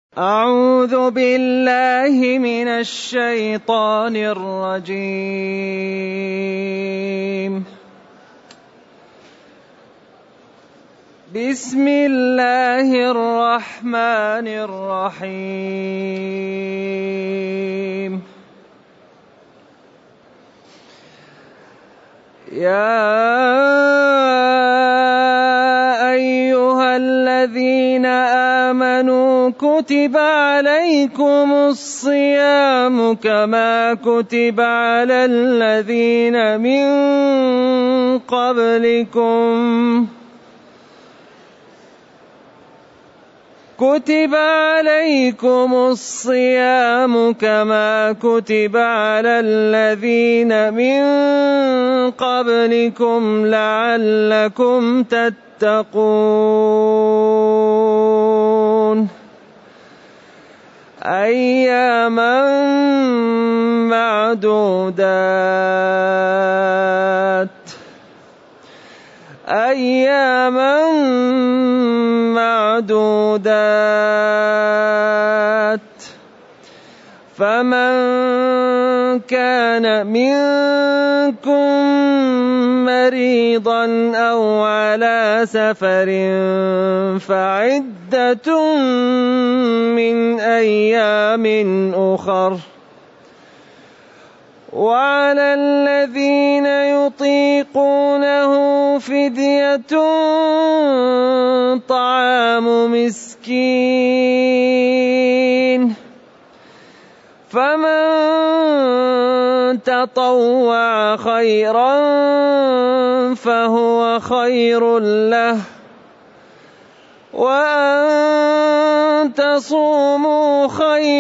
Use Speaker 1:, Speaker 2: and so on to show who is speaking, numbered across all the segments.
Speaker 1: أعوذ بالله من الشيطان الرجيم. بسم الله الرحمن الرحيم. يا أيها الذين آمنوا كتب عليكم الصيام كما كتب على الذين من قبلكم لعلكم تتقون أياما معدودات فمن كان منكم مريضا أو على سفر فعدة من أيام أخر وعلى الذين يطيقونه فدية طعام مسكين فمن تطوع خيرا فهو خير له وأن تصوموا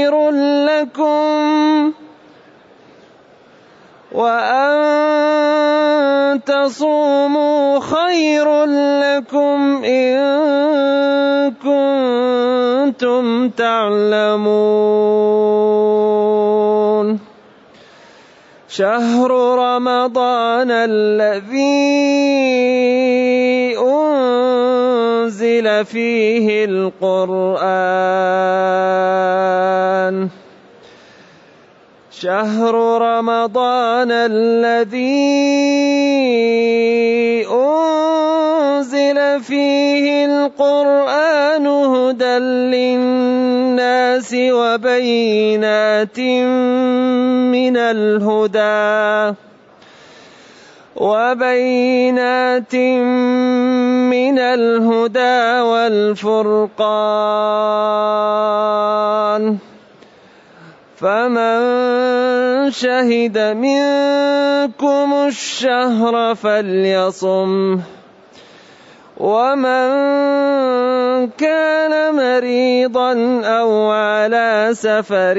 Speaker 1: خير لكم إن كنتم تعلمون. شهر رمضان الذي أنزل فيه القرآن هدى للناس وبينات من الهدى والفرقان فمن شهد منكم الشهر فليصمه ومن كان مريضا أو على سفر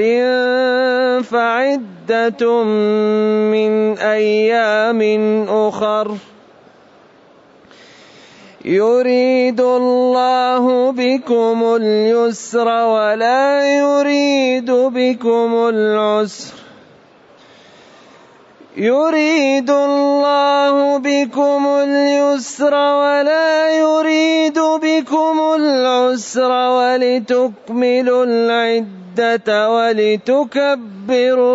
Speaker 1: فعدة من أيام أخر يريد الله بكم اليسر ولا يريد بكم العسر ولتكملوا العدة ولتكبروا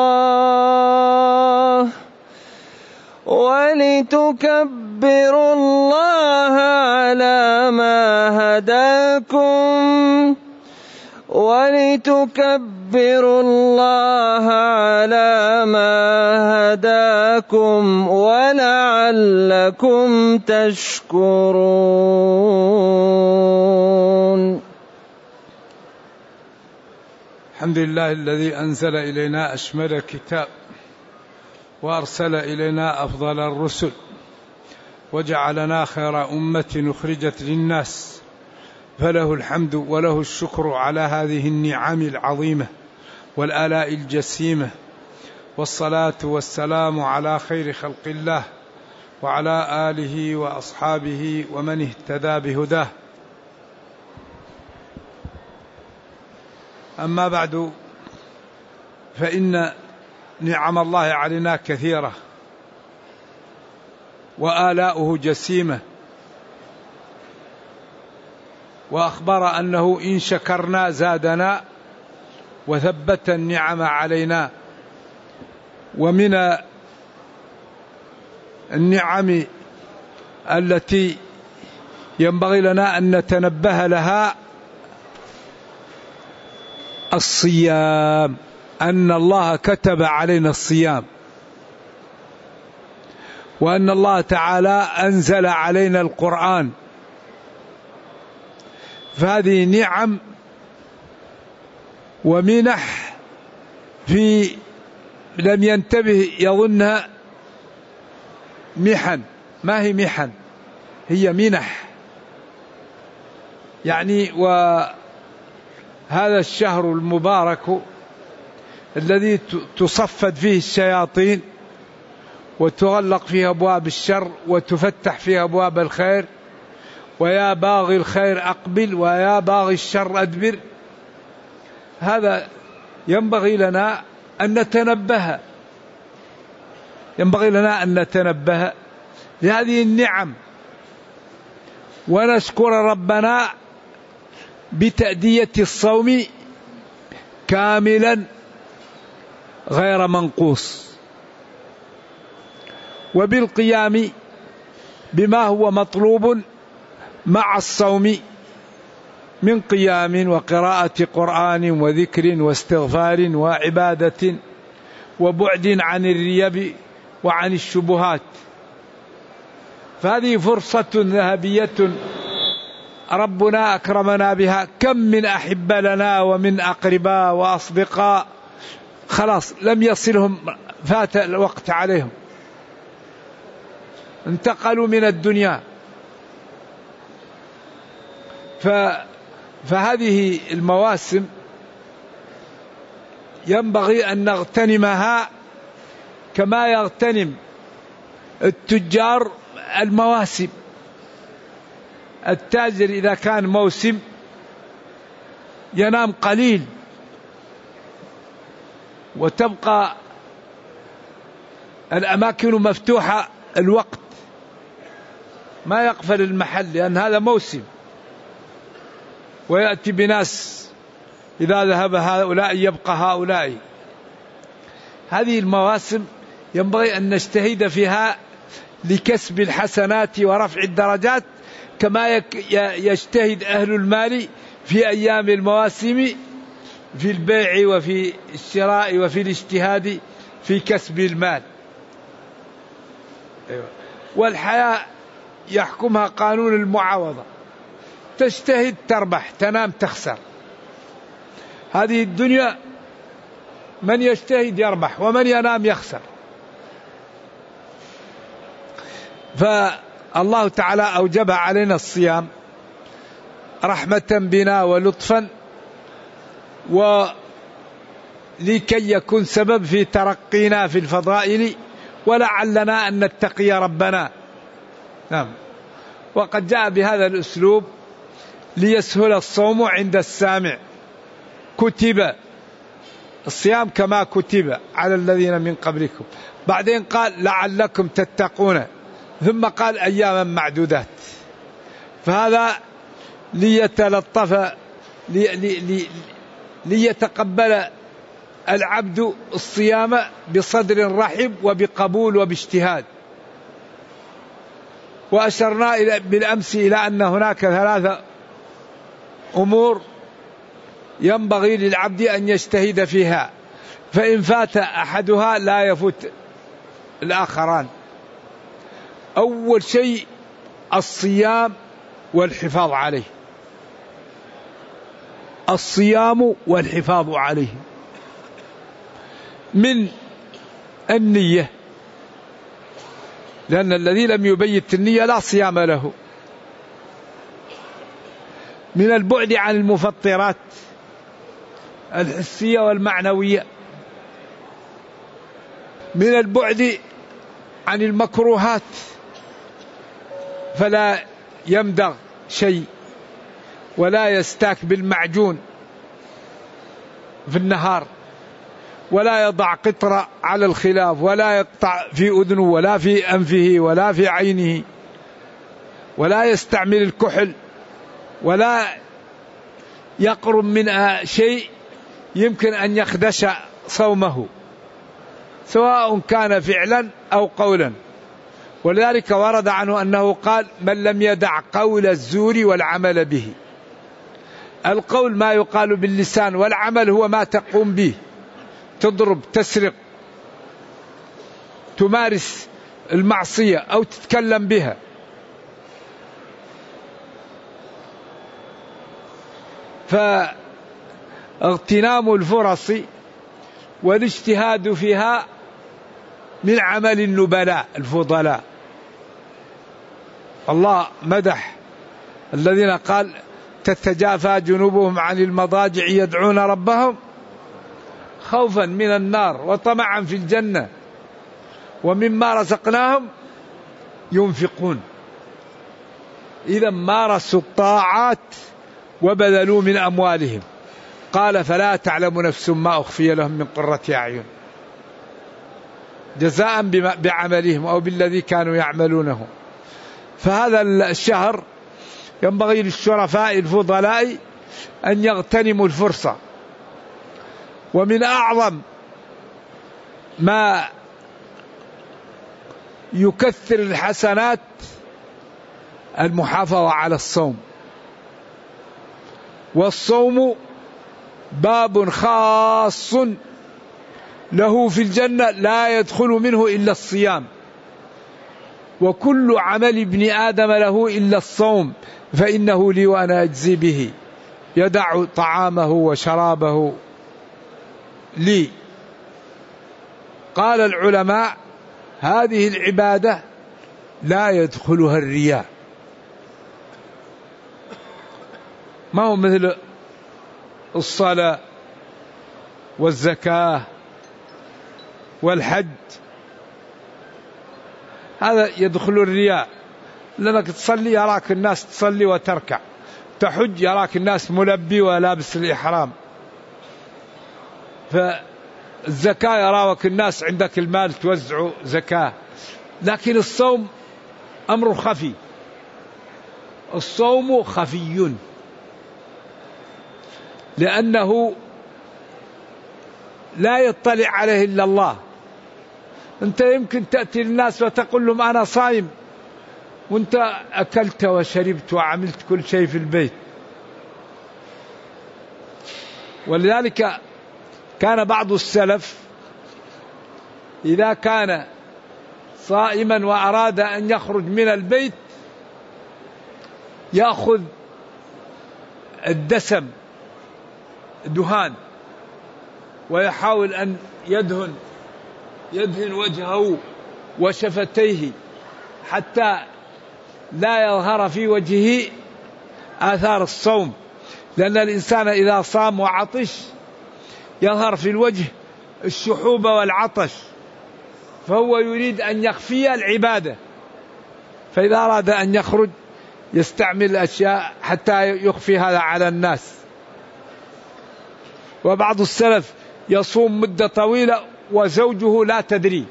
Speaker 1: الله على ما هداكم ولعلكم تشكرون.
Speaker 2: الحمد لله الذي أنزل إلينا أشمل الكتاب وأرسل إلينا أفضل الرسل وجعلنا خير أمة أخرجت للناس، فله الحمد وله الشكر على هذه النعم العظيمة والآلاء الجسيمة، والصلاة والسلام على خير خلق الله وعلى آله وأصحابه ومن اهتدى بهداه. أما بعد، فإن نعم الله علينا كثيرة وآلاؤه جسيمة، وأخبر أنه إن شكرنا زادنا وثبت النعم علينا. ومن النعم التي ينبغي لنا أن نتنبه لها الصيام، أن الله كتب علينا الصيام، وأن الله تعالى أنزل علينا القرآن. فهذه نعم ومنح لم ينتبه يظنها محن. ما هي محن؟ هي منح. يعني وهذا الشهر المبارك الذي تصفد فيه الشياطين وتغلق فيه أبواب الشر وتفتح فيه أبواب الخير، ويا باغي الخير أقبل ويا باغي الشر أدبر. هذا ينبغي لنا أن نتنبه، ينبغي لنا أن نتنبه لهذه النعم ونشكر ربنا بتأدية الصوم كاملا غير منقوص، وبالقيام بما هو مطلوب مع الصوم من قيام وقراءة قرآن وذكر واستغفار وعبادة وبعد عن الريب وعن الشبهات. فهذه فرصة ذهبية ربنا أكرمنا بها. كم من أحبة لنا ومن أقرباء وأصدقاء خلاص لم يصلهم، فات الوقت عليهم، انتقلوا من الدنيا. فهذه المواسم ينبغي أن نغتنمها كما يغتنم التجار المواسم. التاجر إذا كان موسم ينام قليل وتبقى الأماكن مفتوحة الوقت، ما يقفل المحل لأن هذا موسم، ويأتي بناس إذا ذهب هؤلاء يبقى هؤلاء. هذه المواسم ينبغي أن نجتهد فيها لكسب الحسنات ورفع الدرجات، كما يجتهد أهل المال في أيام المواسم في البيع وفي الشراء وفي الاجتهاد في كسب المال. والحياة يحكمها قانون المعاوضة، تجتهد تربح، تنام تخسر. هذه الدنيا من يجتهد يربح ومن ينام يخسر. فالله تعالى أوجب علينا الصيام رحمة بنا ولطفا، ولكي يكون سبب في ترقينا في الفضائل ولعلنا أن نتقي ربنا. نعم. وقد جاء بهذا الأسلوب ليسهل الصوم عند السامع. كتب الصيام كما كتب على الذين من قبلكم، بعدين قال لعلكم تتقون، ثم قال أياما معدودات. فهذا ليتلطف ليتقبل العبد الصيام بصدر رحب وبقبول وباجتهاد. وأشرنا بالأمس إلى أن هناك 3 أمور ينبغي للعبد أن يجتهد فيها، فإن فات أحدها لا يفوت الآخران. أول شيء الصيام والحفاظ عليه، الصيام والحفاظ عليه من النية، لأن الذي لم يبيت النية لا صيام له. من البعد عن المفطرات الحسية والمعنوية، من البعد عن المكروهات، فلا يمدغ شيء ولا يستاك بالمعجون في النهار، ولا يضع قطرة على الخلاف، ولا يقطع في أذنه ولا في أنفه ولا في عينه، ولا يستعمل الكحل ولا يقرب من شيء يمكن أن يخدش صومه، سواء كان فعلا أو قولا. ولذلك ورد عنه أنه قال: من لم يدع قول الزور والعمل به. القول ما يقال باللسان، والعمل هو ما تقوم به، تضرب، تسرق، تمارس المعصية أو تتكلم بها. فاغتنام الفرص والاجتهاد فيها من عمل النبلاء الفضلاء. الله مدح الذين قال: تتجافى جنوبهم عن المضاجع يدعون ربهم خوفا من النار وطمعا في الجنة ومما رزقناهم ينفقون. إذا مارسوا الطاعات وبذلوا من أموالهم. قال: فلا تعلم نفس ما أخفي لهم من قرة أعين جزاء بعملهم أو بالذي كانوا يعملونه. فهذا الشهر ينبغي للشرفاء الفضلاء أن يغتنموا الفرصة. ومن أعظم ما يكثر الحسنات المحافظة على الصوم. والصوم باب خاص له في الجنة لا يدخل منه إلا الصيام، وكل عمل ابن آدم له إلا الصوم فإنه لي وأنا أجزي به، يدع طعامه وشرابه لي. قال العلماء: هذه العبادة لا يدخلها الرياء، ما هو مثل الصلاة والزكاة والحج، هذا يدخل الرياء. لأنك تصلي يراك الناس تصلي وتركع، تحج يراك الناس ملبي ولابس الإحرام، فالزكاة يراك الناس عندك المال توزع زكاة. لكن الصوم أمر خفي، الصوم خفي لأنه لا يطلع عليه إلا الله. أنت يمكن تأتي للناس وتقول لهم أنا صائم وأنت أكلت وشربت وعملت كل شيء في البيت. ولذلك كان بعض السلف إذا كان صائما وأراد أن يخرج من البيت يأخذ الدسم دهان ويحاول أن يدهن وجهه وشفتيه حتى لا يظهر في وجهه آثار الصوم، لأن الإنسان إذا صام وعطش يظهر في الوجه الشحوب والعطش، فهو يريد أن يخفي العبادة، فإذا أراد أن يخرج يستعمل أشياء حتى يخفي هذا على الناس. وبعض السلف يصوم مدة طويلة وزوجه لا تدري،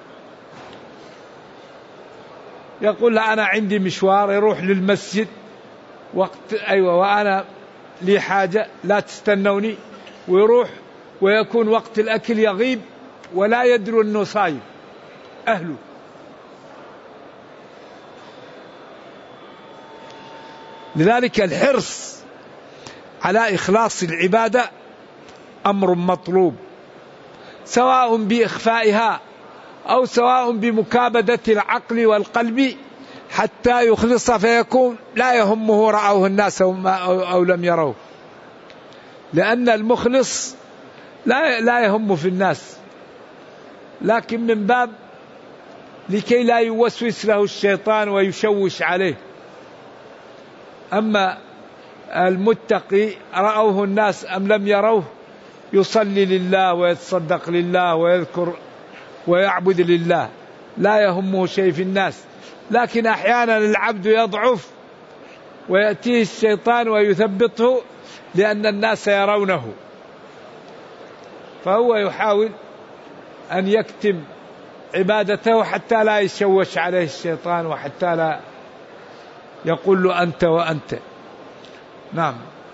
Speaker 2: يقول لا أنا عندي مشوار، يروح للمسجد وقت وأنا لي حاجة لا تستنوني، ويروح ويكون وقت الأكل يغيب ولا يدري أنه صايم أهله. لذلك الحرص على إخلاص العبادة أمر مطلوب، سواء بإخفائها أو سواء بمكابدة العقل والقلب حتى يخلص فيكون لا يهمه رأوه الناس أو لم يروه. لأن المخلص لا يهم في الناس، لكن من باب لكي لا يوسوس له الشيطان ويشوش عليه. أما المتقي رأوه الناس أم لم يروه يصلي لله ويتصدق لله ويذكر ويعبد لله، لا يهمه شيء في الناس. لكن أحيانا العبد يضعف ويأتيه الشيطان ويثبطه لأن الناس يرونه، فهو يحاول أن يكتم عبادته حتى لا يشوش عليه الشيطان وحتى لا يقول له أنت وأنت. نعم.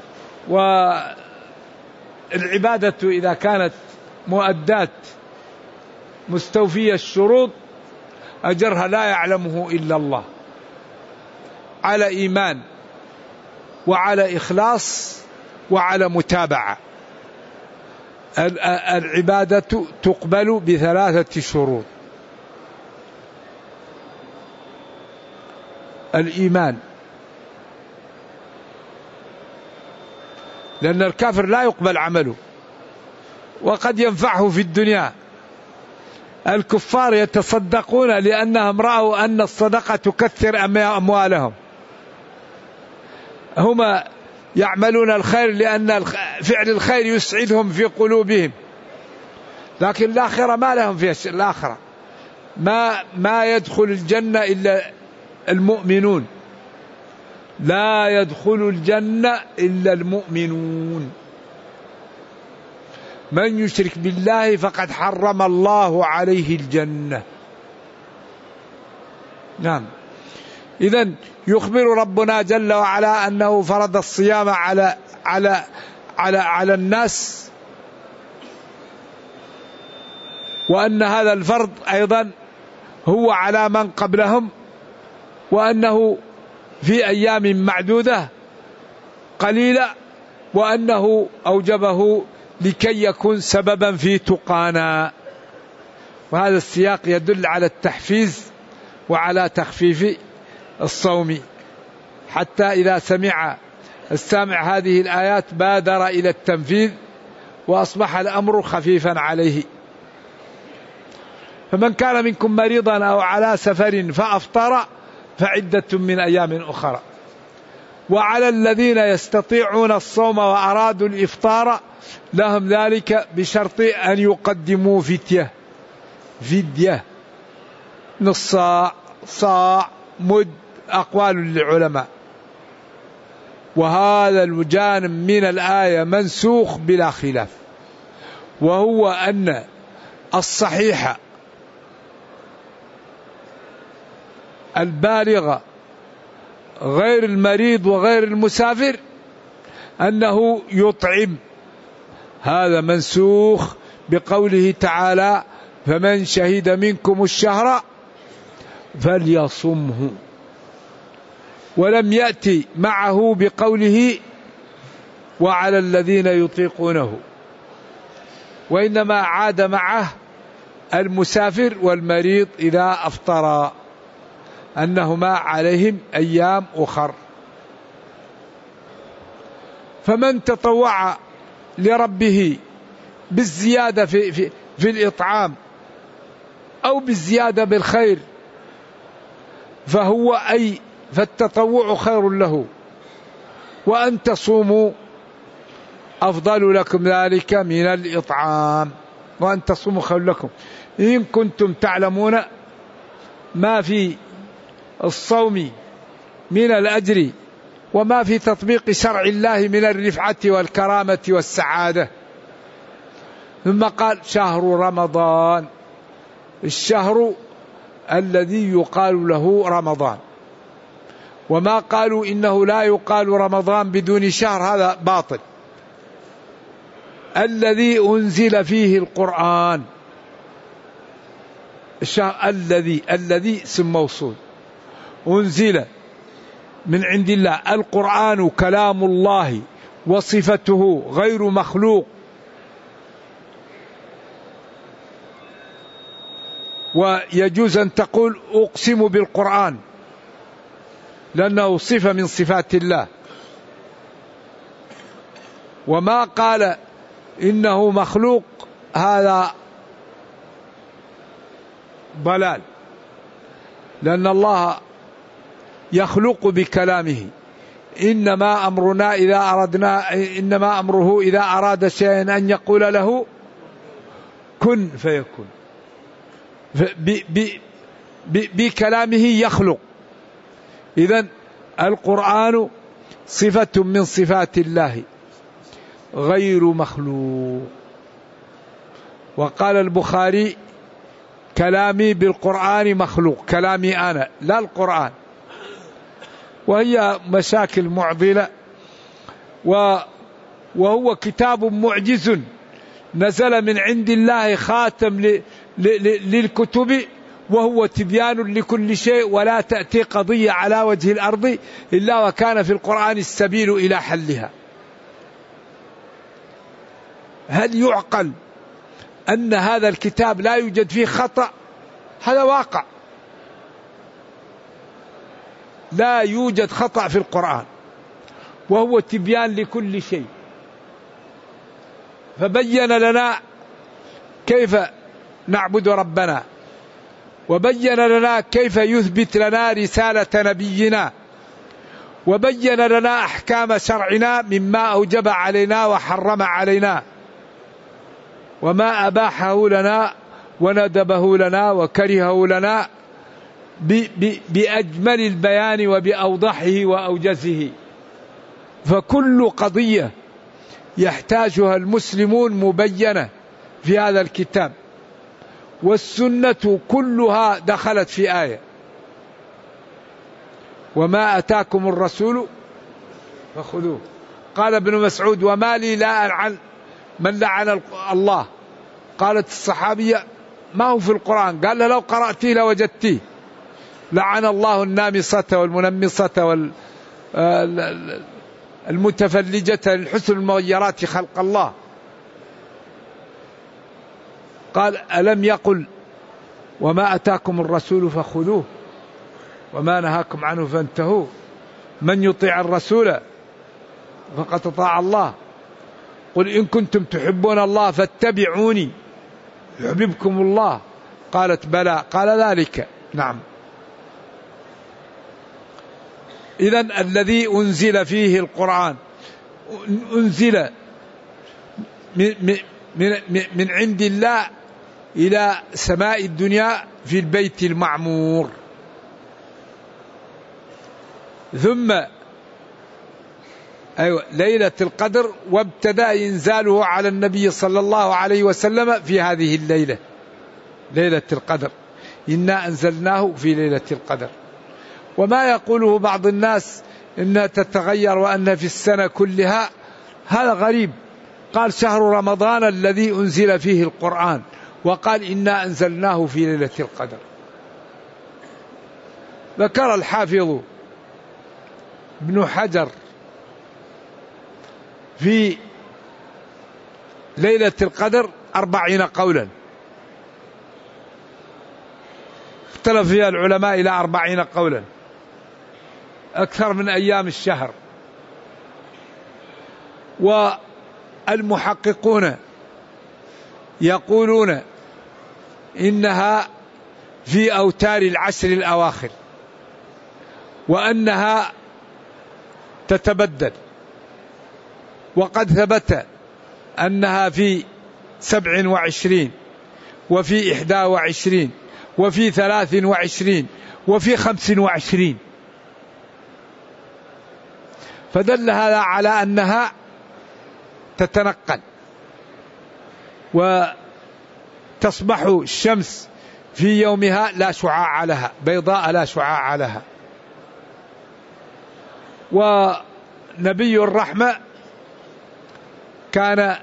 Speaker 2: والعبادة إذا كانت مؤدات مستوفية الشروط أجرها لا يعلمه إلا الله، على إيمان وعلى إخلاص وعلى متابعة. العبادة تقبل ب3 شروط: الإيمان، لأن الكافر لا يقبل عمله وقد ينفعه في الدنيا. الكفار يتصدقون لأنهم رأوا أن الصدقة تكثر أموالهم، هم يعملون الخير لأن فعل الخير يسعدهم في قلوبهم، لكن الآخرة ما لهم فيها شيء. الآخرة ما يدخل الجنة إلا المؤمنون، لا يدخل الجنة إلا المؤمنون. من يشرك بالله فقد حرم الله عليه الجنة. نعم. إذن يخبر ربنا جل وعلا أنه فرض الصيام على الناس، وأن هذا الفرض أيضا هو على من قبلهم، وأنه في أيام معدودة قليلة، وأنه أوجبه لكي يكون سببا في تقانا. وهذا السياق يدل على التحفيز وعلى تخفيف الصوم، حتى إذا سمع السامع هذه الآيات بادر إلى التنفيذ وأصبح الأمر خفيفا عليه. فمن كان منكم مريضا أو على سفر فأفطر فعدة من أيام أخرى. وعلى الذين يستطيعون الصوم وأرادوا الإفطار لهم ذلك بشرط أن يقدموا فدية نص صاع، صاع، مد، أقوال للعلماء. وهذا الجانب من الآية منسوخ بلا خلاف، وهو أن الصحيح البالغ غير المريض وغير المسافر أنه يطعم. هذا منسوخ بقوله تعالى: فمن شهد منكم الشهر فليصمه. ولم يأتي معه بقوله وعلى الذين يطيقونه، وإنما عاد معه المسافر والمريض إذا أفطرا، أنهما عليهم أيام أخر. فمن تطوع لربه بالزيادة في الإطعام أو بالزيادة بالخير فالتطوع خير له، وأن تصوموا أفضل لكم ذلك من الإطعام، وأن تصوموا خير لكم إن كنتم تعلمون ما في الصوم من الأجر وما في تطبيق شرع الله من الرفعة والكرامة والسعادة. ثم قال: شهر رمضان، الشهر الذي يقال له رمضان. وما قالوا إنه لا يقال رمضان بدون شهر، هذا باطل. الذي أنزل فيه القرآن، الشهر الذي اسم موصول، أنزل من عند الله. القرآن كلام الله وصفته غير مخلوق، ويجوز أن تقول أقسم بالقرآن لأنه صفة من صفات الله. وما قال إنه مخلوق هذا ضلال، لأن الله يخلق بكلامه. إنما أمره إذا أراد شيئا أن يقول له كن فيكون. بكلامه يخلق. إذن القرآن صفة من صفات الله غير مخلوق. وقال البخاري: كلامي بالقرآن مخلوق، كلامي أنا لا القرآن. وهي مشاكل معضلة، وهو كتاب معجز نزل من عند الله خاتم للكتب، وهو تبيان لكل شيء، ولا تأتي قضية على وجه الأرض إلا وكان في القرآن السبيل إلى حلها. هل يعقل أن هذا الكتاب لا يوجد فيه خطأ؟ هذا واقع، لا يوجد خطأ في القرآن، وهو تبيان لكل شيء. فبين لنا كيف نعبد ربنا، وبين لنا كيف يثبت لنا رسالة نبينا، وبين لنا أحكام شرعنا مما أوجب علينا وحرم علينا، وما أباحه لنا وندبه لنا وكرهه لنا بأجمل البيان وبأوضحه وأوجزه. فكل قضية يحتاجها المسلمون مبينة في هذا الكتاب، والسنة كلها دخلت في آية: وما أتاكم الرسول فخذوه. قال ابن مسعود: وما لي لا ألعن من لعن الله. قالت الصحابية: ما هو في القرآن؟ قال: لو قرأتيه لوجدتيه: لعن الله النامصة والمنمصة والمتفلجة الحسن المغيرات خلق الله. قال: ألم يقل وما أتاكم الرسول فخذوه وما نهاكم عنه فانتهوا؟ من يطيع الرسول فقد أطاع الله. قل إن كنتم تحبون الله فاتبعوني يحببكم الله. قالت: بلى. قال: ذلك نعم. إذن الذي أنزل فيه القرآن أنزل من عند الله إلى سماء الدنيا في البيت المعمور، ثم ليلة القدر، وابتدأ إنزاله على النبي صلى الله عليه وسلم في هذه الليلة، ليلة القدر. إنا أنزلناه في ليلة القدر. وما يقوله بعض الناس إنها تتغير وأنها في السنة كلها، هذا غريب. قال: شهر رمضان الذي أنزل فيه القرآن، وقال: إنا أنزلناه في ليلة القدر. ذكر الحافظ ابن حجر في ليلة القدر 40 قولا، اختلف فيها العلماء إلى 40 قولا، أكثر من أيام الشهر. والمحققون يقولون إنها في أوتار العشر الأواخر، وأنها تتبدل. وقد ثبت أنها في 27 وفي 21 وفي 23 وفي 25، فدل هذا على أنها تتنقل، وتصبح الشمس في يومها لا شعاع لها، بيضاء لا شعاع لها. ونبي الرحمة كان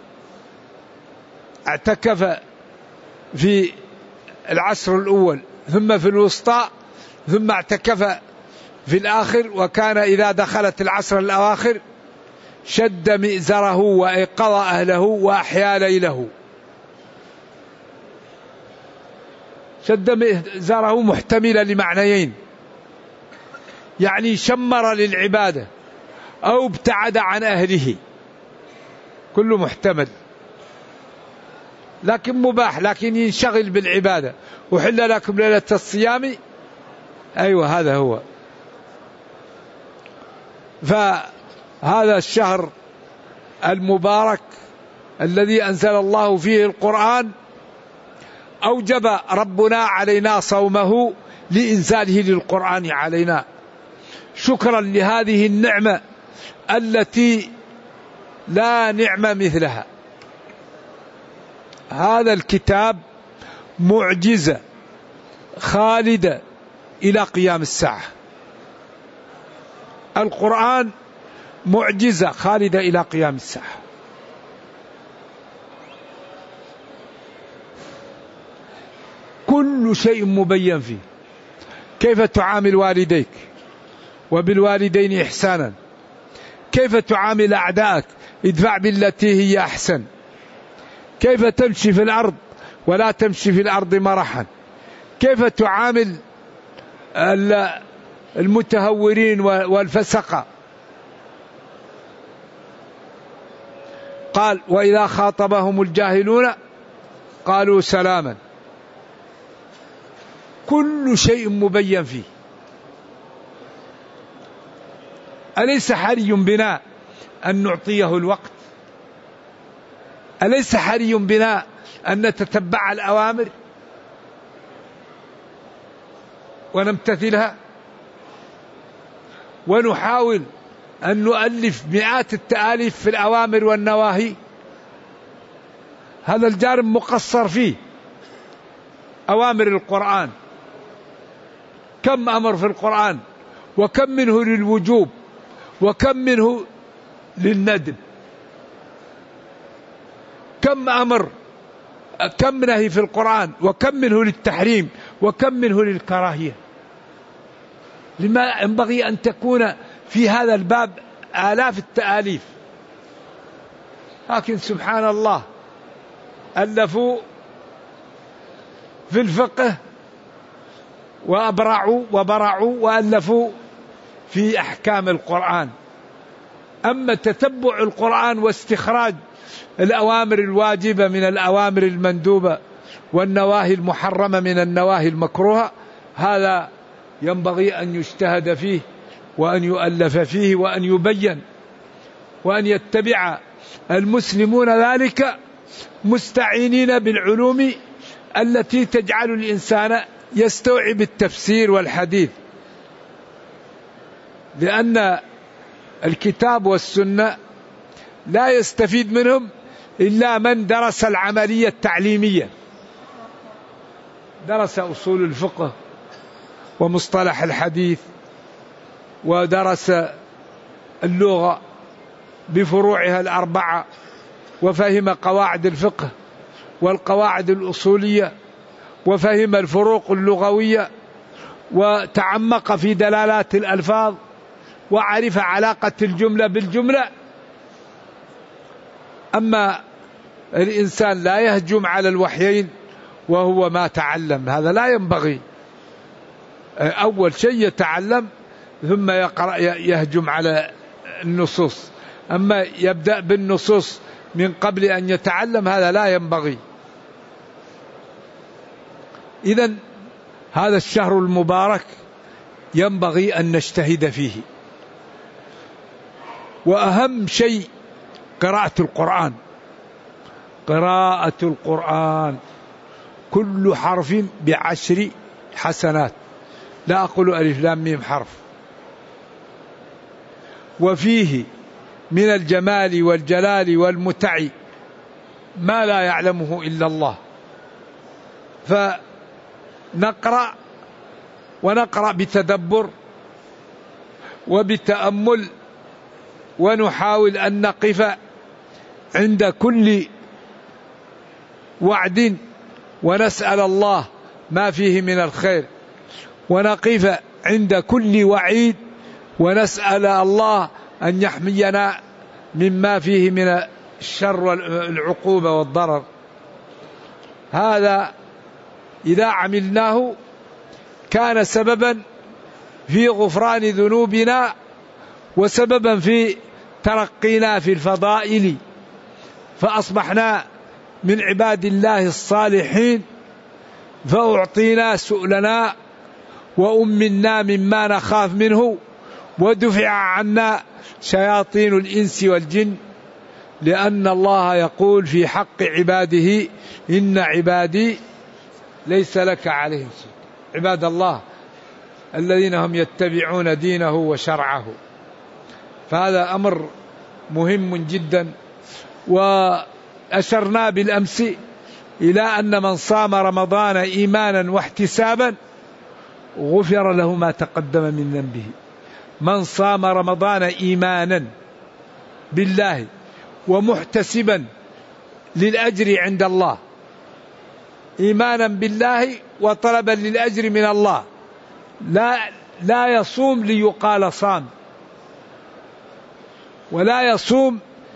Speaker 2: اعتكف في العشر الأول، ثم في الوسطى، ثم اعتكف في الآخر. وكان إذا دخلت العشر الأواخر شد مئزره وأيقظ أهله وأحيا ليله. شد مئزره محتملا لمعنيين، يعني شمر للعبادة أو ابتعد عن أهله، كله محتمل، لكن مباح، لكن ينشغل بالعبادة. وحل لكم ليلة الصيام، أيوة هذا هو. فهذا الشهر المبارك الذي أنزل الله فيه القرآن أوجب ربنا علينا صومه لإنزاله للقرآن علينا، شكرا لهذه النعمة التي لا نعمة مثلها. هذا الكتاب معجزة خالدة إلى قيام الساعة. القرآن معجزة خالدة إلى قيام الساعة. كل شيء مبين فيه. كيف تعامل والديك وبالوالدين إحسانا، كيف تعامل أعدائك ادفع بالتي هي أحسن، كيف تمشي في الأرض ولا تمشي في الأرض مرحا، كيف تعامل المتهورين والفسقة. قال وإذا خاطبهم الجاهلون قالوا سلاما. كل شيء مبين فيه. أليس حري بنا أن نعطيه الوقت؟ أليس حري بنا أن نتتبع الأوامر ونمتثلها، ونحاول أن نؤلف مئات التآليف في الأوامر والنواهي؟ هذا الجانب مقصر فيه. أوامر القرآن كم أمر في القرآن، وكم منه للوجوب وكم منه للندب، كم أمر كم نهي في القرآن وكم منه للتحريم وكم منه للكراهية. لما ينبغي أن تكون في هذا الباب آلاف التآليف، لكن سبحان الله ألفوا في الفقه وبرعوا وألفوا في أحكام القرآن. أما تتبع القرآن واستخراج الأوامر الواجبة من الأوامر المندوبة والنواهي المحرمة من النواهي المكروهة، هذا ينبغي أن يجتهد فيه وأن يؤلف فيه وأن يبين، وأن يتبع المسلمون ذلك مستعينين بالعلوم التي تجعل الإنسان يستوعب التفسير والحديث. لأن الكتاب والسنة لا يستفيد منهم إلا من درس العملية التعليمية، درس أصول الفقه ومصطلح الحديث، ودرس اللغة بفروعها الأربعة، وفهم قواعد الفقه والقواعد الأصولية، وفهم الفروق اللغوية، وتعمق في دلالات الألفاظ، وعرف علاقة الجملة بالجملة. أما الإنسان لا يهجم على الوحيين وهو ما تعلم، هذا لا ينبغي. أول شيء يتعلم ثم يهجم على النصوص. أما يبدأ بالنصوص من قبل أن يتعلم، هذا لا ينبغي. إذن هذا الشهر المبارك ينبغي أن نجتهد فيه. وأهم شيء قراءة القرآن. قراءة القرآن كل حرف ب10 حسنات، لا أقول ألف لام ميم حرف. وفيه من الجمال والجلال والمتع ما لا يعلمه إلا الله. فنقرأ ونقرأ بتدبر وبتأمل، ونحاول أن نقف عند كل وعد ونسأل الله ما فيه من الخير، ونقف عند كل وعيد ونسأل الله أن يحمينا مما فيه من الشر والعقوبة والضرر. هذا إذا عملناه كان سببا في غفران ذنوبنا، وسببا في ترقينا في الفضائل، فأصبحنا من عباد الله الصالحين، فأعطينا سؤلنا وأمنا مما نخاف منه، ودفع عنا شياطين الإنس والجن. لأن الله يقول في حق عباده إن عبادي ليس لك عليهم شيء. عباد الله الذين هم يتبعون دينه وشرعه. فهذا أمر مهم جدا. وأشرنا بالأمس إلى أن من صام رمضان إيمانا واحتسابا غفر له ما تقدم من ذنبه. من صام رمضان إيمانا بالله ومحتسبا للأجر عند الله، إيمانا بالله وطلبا للأجر من الله، لا يصوم ليقال صام، ولا يصوم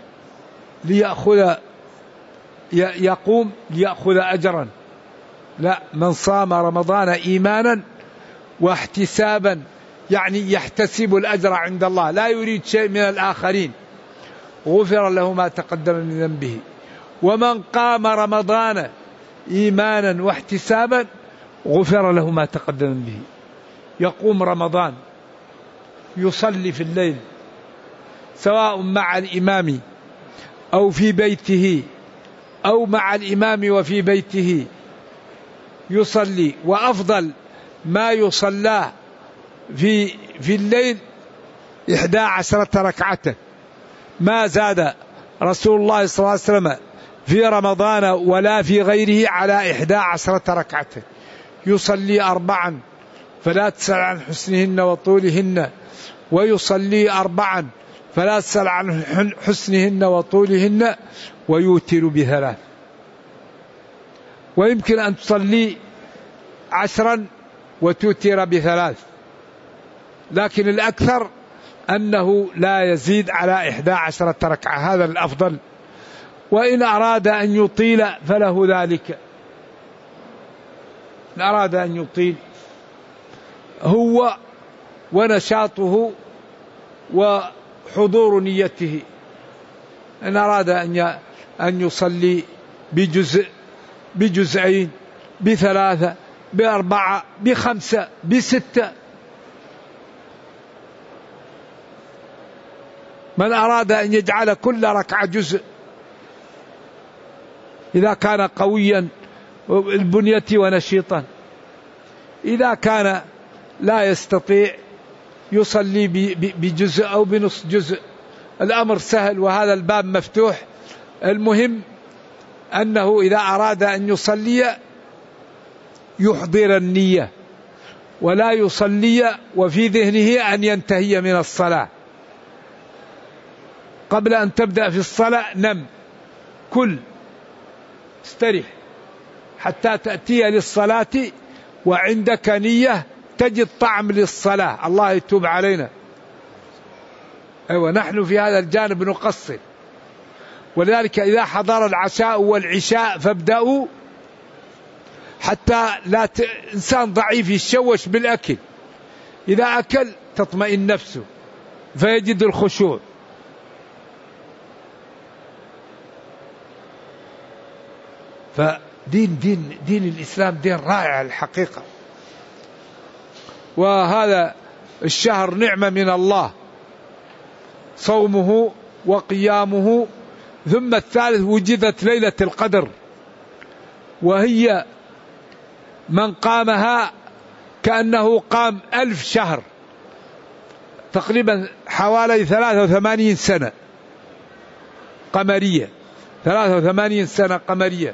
Speaker 2: يقوم ليأخذ أجرا، لا، من صام رمضان إيمانا واحتسابا، يعني يحتسب الأجر عند الله، لا يريد شيء من الآخرين، غفر له ما تقدم من ذنبه. ومن قام رمضان إيمانا واحتسابا غفر له ما تقدم من ذنبه. يقوم رمضان، يصلي في الليل سواء مع الإمام أو في بيته أو مع الإمام وفي بيته يصلي، وأفضل ما يصلى في الليل 11 ركعة، ما زاد رسول الله صلى الله عليه وسلم في رمضان ولا في غيره على 11 ركعة. يصلي 4 فلا تسأل عن حسنهن وطولهن، ويصلي 4 فلا تسأل عن حسنهن وطولهن، ويوتر ب3. ويمكن أن تصلي 10 وتوتر ب3، لكن الأكثر أنه لا يزيد على 11 ركعة، هذا الأفضل. وإن أراد أن يطيل فله ذلك، إن أراد أن يطيل هو ونشاطه وحضور نيته، إن أراد أن يصلي بجزء، بجزئين، ب3، ب4، ب5، ب6. من أراد أن يجعل كل ركعة جزء إذا كان قويا البنية ونشيطا. إذا كان لا يستطيع يصلي بجزء أو بنصف جزء، الأمر سهل وهذا الباب مفتوح. المهم أنه إذا أراد أن يصلي يحضر النية، ولا يصلي وفي ذهنه أن ينتهي من الصلاة. قبل أن تبدأ في الصلاة نم، كل، استريح حتى تأتي للصلاة وعندك نية تجد طعم للصلاة. الله يتوب علينا. أيوة، نحن في هذا الجانب نقصر، ولذلك إذا حضر العشاء والعشاء فابدأوا، حتى لا إنسان ضعيف يتشوش بالأكل، إذا أكل تطمئن نفسه فيجد الخشوع. فدين الإسلام دين رائع الحقيقة. وهذا الشهر نعمة من الله، صومه وقيامه. ثم الثالث وجدت ليلة القدر، وهي من قامها كأنه قام 1000 شهر، تقريبا حوالي 83 سنة قمرية، 83 سنة قمرية.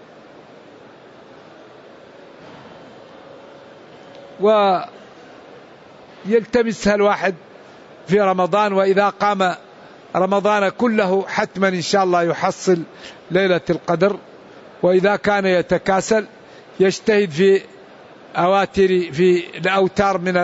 Speaker 2: ويلتمسها الواحد في رمضان، وإذا قام رمضان كله حتما إن شاء الله يحصل ليلة القدر. وإذا كان يتكاسل يجتهد في الأوتار من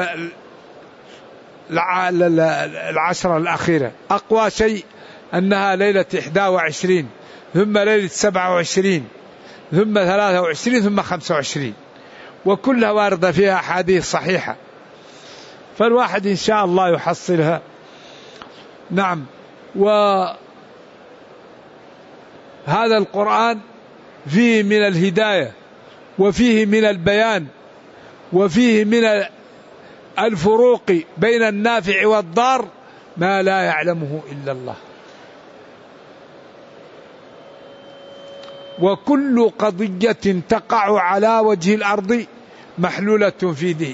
Speaker 2: العشرة الأخيرة. أقوى شيء أنها ليلة 21، ثم ليلة 27، ثم 23، ثم 25، وكلها واردة فيها أحاديث صحيحة، فالواحد إن شاء الله يحصلها. نعم. وهذا القرآن فيه من الهداية، وفيه من البيان، وفيه من الفروق بين النافع والضار ما لا يعلمه إلا الله. وكل قضية تقع على وجه الأرض محلولة في ذهن.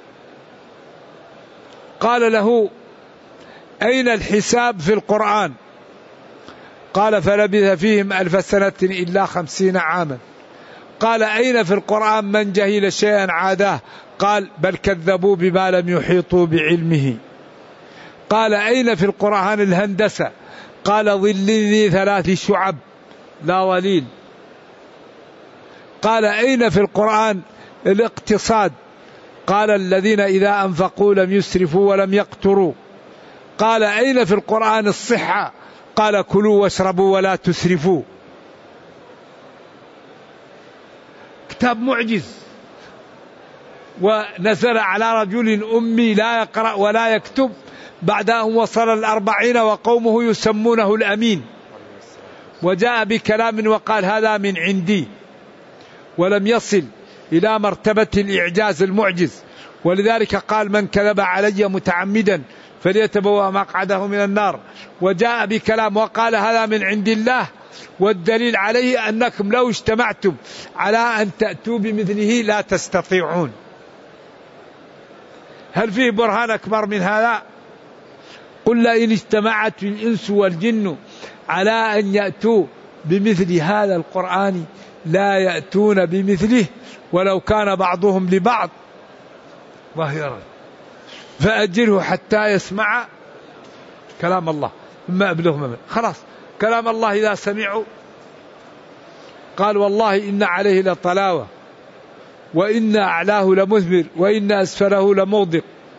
Speaker 2: قال له: أين الحساب في القرآن؟ قال: فلبث فيهم 1000 سنة إلا 50 عاما. قال: أين في القرآن من جهل شيئا عاداه؟ قال: بل كذبوا بما لم يحيطوا بعلمه. قال: أين في القرآن الهندسة؟ قال ظل ذي 3 شعب لا ظليل. قال أين في القرآن الاقتصاد؟ قال الذين إذا أنفقوا لم يسرفوا ولم يقتروا. قال أين في القرآن الصحة؟ قال كلوا واشربوا ولا تسرفوا. كتاب معجز، ونزل على رجل أمي لا يقرأ ولا يكتب بعد أن وصل 40 وقومه يسمونه الأمين، وجاء بكلام وقال هذا من عندي، ولم يصل إلى مرتبة الإعجاز المعجز. ولذلك قال من كذب علي متعمدا فليتبوأ مقعده من النار. وجاء بكلام وقال هذا من عند الله، والدليل عليه أنكم لو اجتمعتم على أن تأتوا بمثله لا تستطيعون. هل فيه برهان أكبر من هذا؟ قل لئن اجتمعت الإنس والجن على أن يأتوا بمثل هذا القرآن لا يأتون بمثله ولو كان بعضهم لبعض ظهيرا. فأجره حتى يسمع كلام الله ثم أبلغهم. خلاص كلام الله إذا سمعوا قال والله إن عليه لطلاوة وإن أعلاه لمثمر وإن أسفله لموضق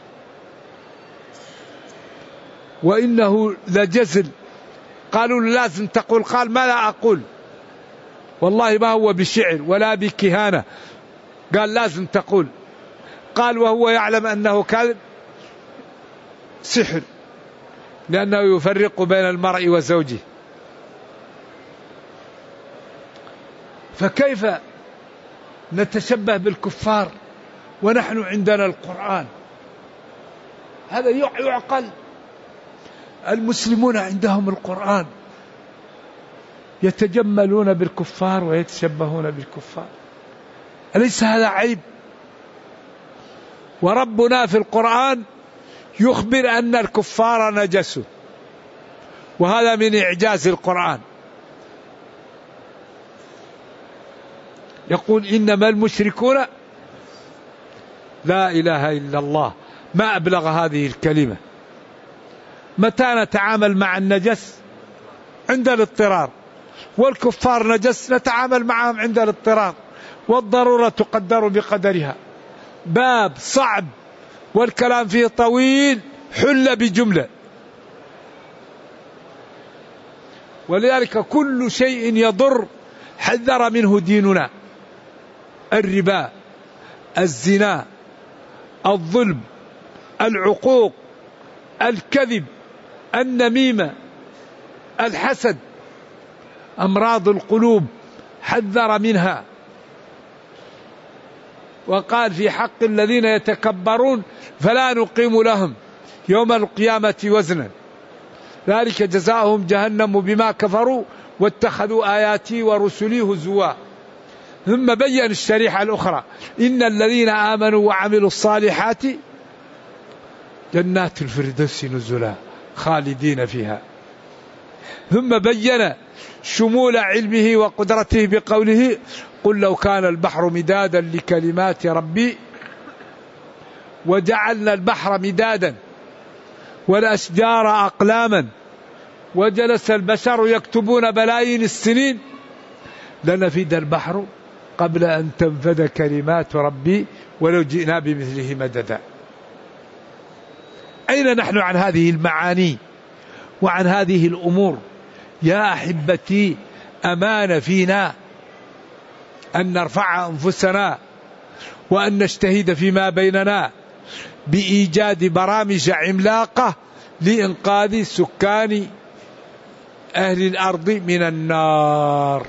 Speaker 2: وإنه لجزل. قالوا لازم تقول، قال ما لا أقول والله ما هو بشعر ولا بكهانة، قال لازم تقول. قال وهو يعلم أنه كاذب، سحر، لأنه يفرق بين المرء وزوجه. فكيف نتشبه بالكفار ونحن عندنا القرآن؟ هذا يعقل. المسلمون عندهم القرآن يتجملون بالكفار ويتشبهون بالكفار، أليس هذا عيب؟ وربنا في القرآن يخبر أن الكفار نجسوا، وهذا من إعجاز القرآن. يقول إنما المشركون، لا إله إلا الله، ما أبلغ هذه الكلمة. متى نتعامل مع النجس؟ عند الاضطرار. والكفار نجس نتعامل معهم عند الاضطرار، والضرورة تقدر بقدرها. باب صعب والكلام فيه طويل حل بجملة. ولذلك كل شيء يضر حذر منه ديننا: الربا، الزنا، الظلم، العقوق، الكذب، النميمة، الحسد، أمراض القلوب حذر منها. وقال في حق الذين يتكبرون فلا نقيم لهم يوم القيامة وزنا ذلك جزاؤهم جهنم بما كفروا واتخذوا آياتي ورسلي هزوا. ثم بين الشريحة الأخرى: إن الذين آمنوا وعملوا الصالحات جنات الفردوس نزلا خالدين فيها. ثم بين شمول علمه وقدرته بقوله: قل لو كان البحر مدادا لكلمات ربي وجعلنا البحر مدادا والأشجار أقلاما وجلس البشر يكتبون بلايين السنين لنفد البحر قبل أن تنفد كلمات ربي ولو جئنا بمثله مددا. أين نحن عن هذه المعاني وعن هذه الأمور؟ يا أحبتي، أمان فينا أن نرفع أنفسنا وأن نجتهد فيما بيننا بإيجاد برامج عملاقة لإنقاذ سكان أهل الأرض من النار.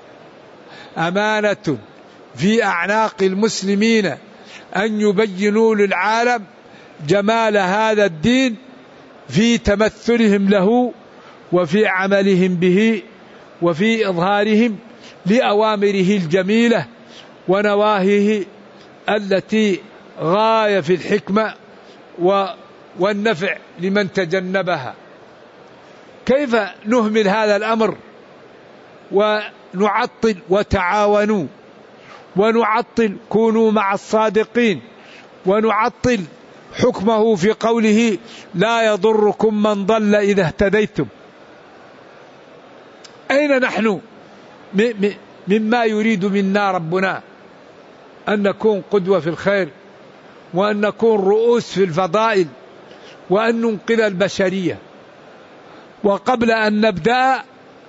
Speaker 2: أمانة في أعناق المسلمين أن يبينوا للعالم جمال هذا الدين في تمثلهم له وفي عملهم به وفي إظهارهم لأوامره الجميلة ونواهيه التي غاية في الحكمة والنفع لمن تجنبها. كيف نهمل هذا الأمر ونعطل؟ وتعاونوا، ونعطل كونوا مع الصادقين، ونعطل حكمه في قوله: لا يضركم من ضل إذا اهتديتم. فأين نحن مما يريد منا ربنا؟ أن نكون قدوة في الخير، وأن نكون رؤوس في الفضائل، وأن ننقذ البشرية. وقبل أن نبدأ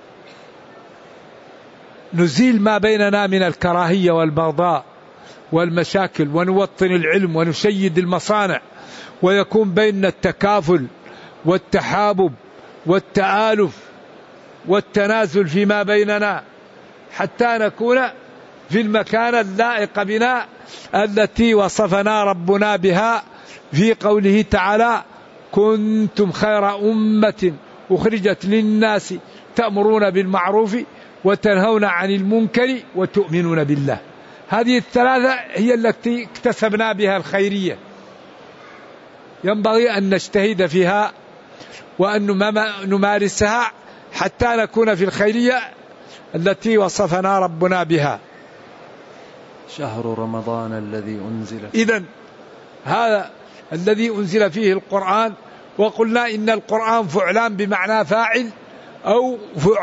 Speaker 2: نزيل ما بيننا من الكراهية والبغضاء والمشاكل، ونوطن العلم ونشيد المصانع، ويكون بيننا التكافل والتحابب والتآلف والتنازل فيما بيننا، حتى نكون في المكانة اللائقة بنا التي وصفنا ربنا بها في قوله تعالى: كنتم خير أمة أخرجت للناس تأمرون بالمعروف وتنهون عن المنكر وتؤمنون بالله. هذه الثلاثة هي التي اكتسبنا بها الخيرية، ينبغي أن نجتهد فيها وأن نمارسها حتى نكون في الخيرية التي وصفنا ربنا بها.
Speaker 3: شهر رمضان الذي أنزل،
Speaker 2: إذن هذا الذي أنزل فيه القرآن. وقلنا إن القرآن فعلان بمعنى فاعل، أو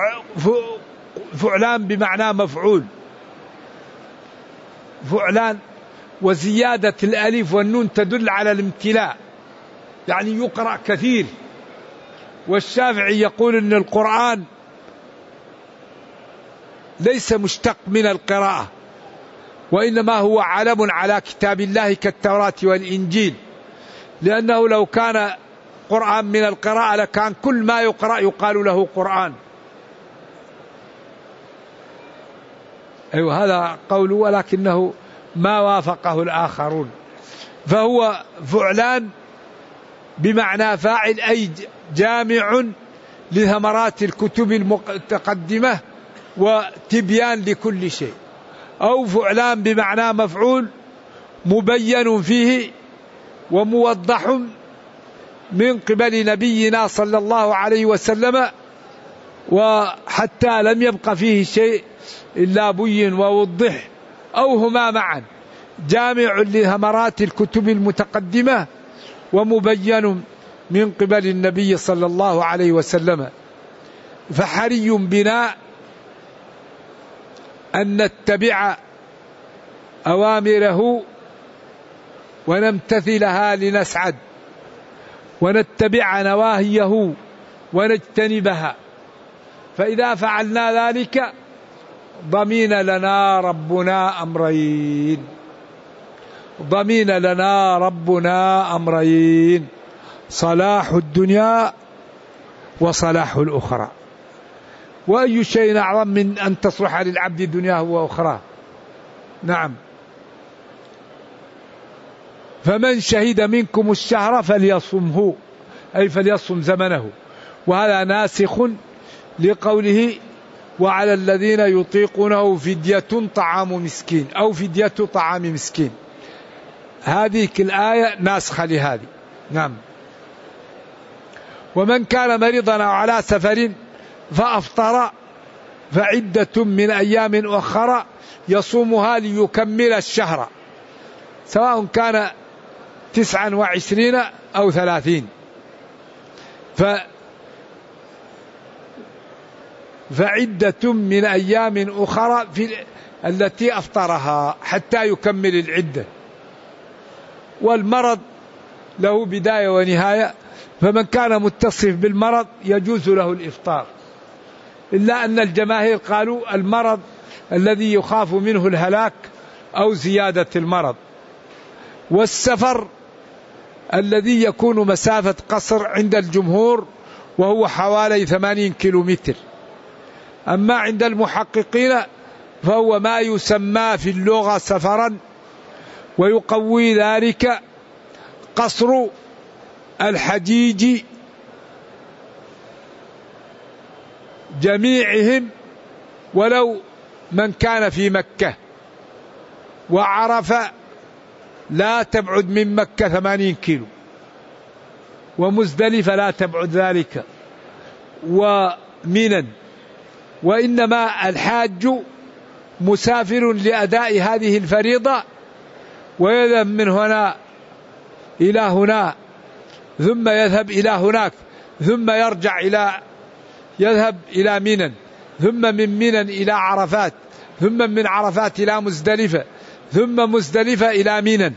Speaker 2: فعلان بمعنى مفعول. فعلان وزيادة الألف والنون تدل على الامتلاء، يعني يقرأ كثير. والشافعي يقول إن القرآن ليس مشتق من القراءة، وإنما هو علم على كتاب الله كالتوراة والإنجيل، لأنه لو كان قرآن من القراءة لكان كل ما يقرأ يقال له قرآن. أيوة، هذا قوله، ولكنه ما وافقه الآخرون. فهو فعلان بمعنى فاعل، أي جامع لثمرات الكتب المتقدمة وتبيان لكل شيء. أو فعلان بمعنى مفعول، مبين فيه وموضح من قبل نبينا صلى الله عليه وسلم، وحتى لم يبق فيه شيء إلا بين ووضح، أو هما معا، جامع لثمرات الكتب المتقدمة ومبين من قبل النبي صلى الله عليه وسلم. فحري بنا أن نتبع أوامره ونمتثلها لنسعد، ونتبع نواهيه ونجتنبها. فإذا فعلنا ذلك ضمن لنا ربنا أمرين، ضمن لنا ربنا أمرين: صلاح الدنيا وصلاح الأخرى. وأي شيء أعظم من أن تصلح للعبد دنياه وأخرى؟ نعم. فمن شهد منكم الشهر فليصمه، أي فليصم زمنه. وهذا ناسخ لقوله: وعلى الذين يطيقونه فدية طعام مسكين، أو فدية طعام مسكين. هذه الآية ناسخة لهذه. نعم. ومن كان مريضا أو على سفر فأفطر فعدة من أيام أخرى يصومها ليكمل الشهر، سواء كان 29 أو 30. فعدة من أيام أخرى التي أفطرها حتى يكمل العدة. والمرض له بداية ونهاية، فمن كان متصف بالمرض يجوز له الإفطار، إلا أن الجماهير قالوا المرض الذي يخاف منه الهلاك أو زيادة المرض. والسفر الذي يكون مسافة قصر عند الجمهور وهو حوالي 80 كيلومتر. أما عند المحققين فهو ما يسمى في اللغة سفرا، ويقوي ذلك قصر الحجيج جميعهم ولو من كان في مكة، وعرفة لا تبعد من مكة 80 كيلو، ومزدلفة لا تبعد ذلك، ومنى. وإنما الحاج مسافر لأداء هذه الفريضة، ويذهب من هنا إلى هنا، ثم يذهب إلى هناك، ثم يرجع يذهب إلى منى. ثم من منى إلى عرفات، ثم من عرفات إلى مزدلفة، ثم مزدلفة إلى منى.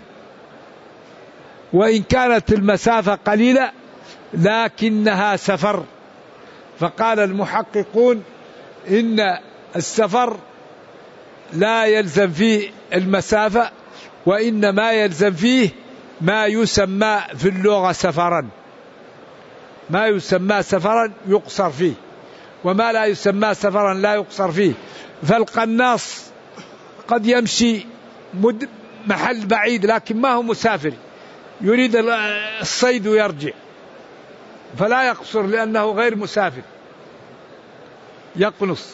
Speaker 2: وإن كانت المسافة قليلة لكنها سفر. فقال المحققون إن السفر لا يلزم فيه المسافة، وإنما يلزم فيه ما يسمى في اللغة سفرا، ما يسمى سفرا يقصر فيه، وما لا يسمى سفرا لا يقصر فيه. فالقناص قد يمشي محل بعيد لكن ما هو مسافر، يريد الصيد ويرجع، فلا يقصر لأنه غير مسافر، يقنص.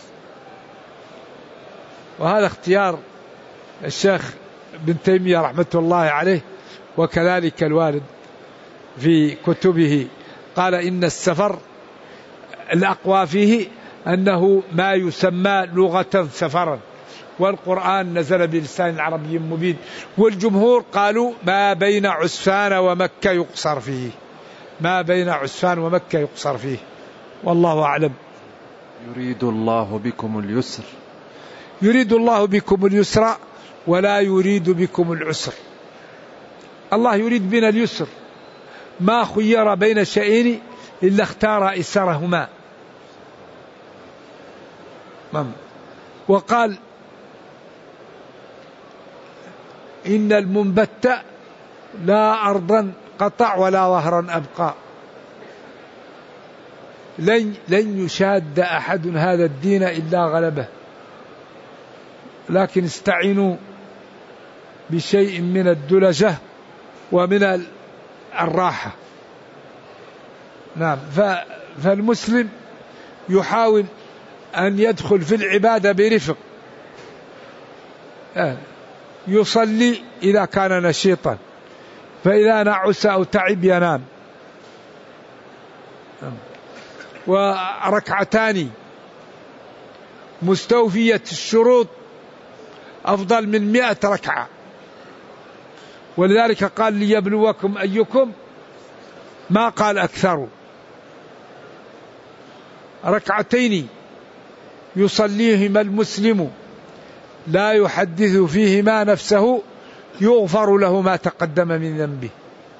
Speaker 2: وهذا اختيار الشيخ ابن تيمية رحمة الله عليه، وكذلك الوالد في كتبه قال إن السفر الأقوى فيه أنه ما يسمى لغة سفرا، والقرآن نزل بلسان عربي مبين. والجمهور قالوا ما بين عسفان ومكة يقصر فيه، ما بين عسفان ومكة يقصر فيه، والله أعلم.
Speaker 3: يريد الله بكم اليسر،
Speaker 2: يريد الله بكم اليسر ولا يريد بكم العسر. الله يريد بنا اليسر، ما خير بين شيئين إلا اختار إيسرهما. وقال إن المنبت لا أرضا قطع ولا ظهرا أبقى. لن يشاد أحد هذا الدين إلا غلبه، لكن استعينوا بشيء من الدلجة ومن الراحة. نعم. فالمسلم يحاول أن يدخل في العبادة برفق، يصلي إذا كان نشيطا، فإذا نعس أو تعب ينام. وركعتان مستوفية الشروط أفضل من 100 ركعة، ولذلك قال ليبلوكم أيكم، ما قال أكثر. ركعتين يصليهما المسلم لا يحدث فيهما نفسه يغفر له ما تقدم من ذنبه.